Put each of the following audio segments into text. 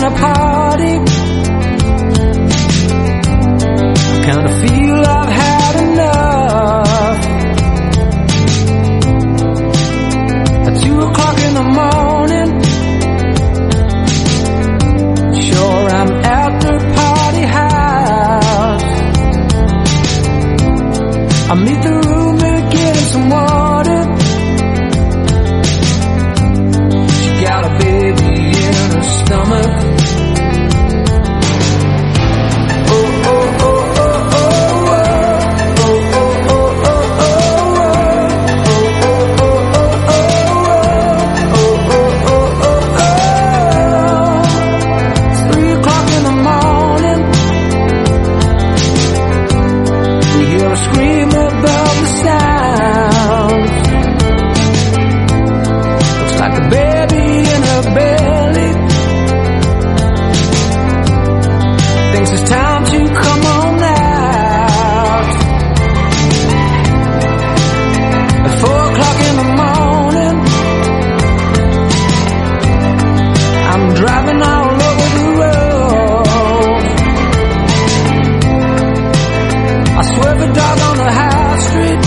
a party. Kinda feel I've had enough. At 2 o'clock in the morning, sure I'm at the party house. I meet the roommate getting some water. She got a baby in her stomach. It's time to come on out. At 4 o'clock in the morning, I'm driving all over the road. I swerve a dog on the high street.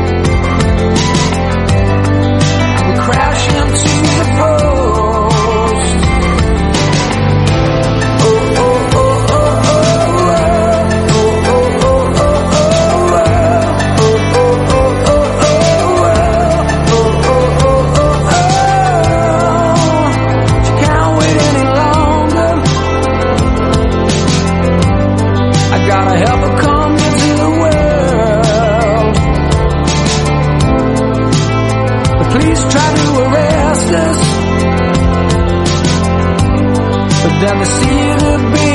We crash into the post. Gotta help her come into the world. The police try to arrest us, but then they see the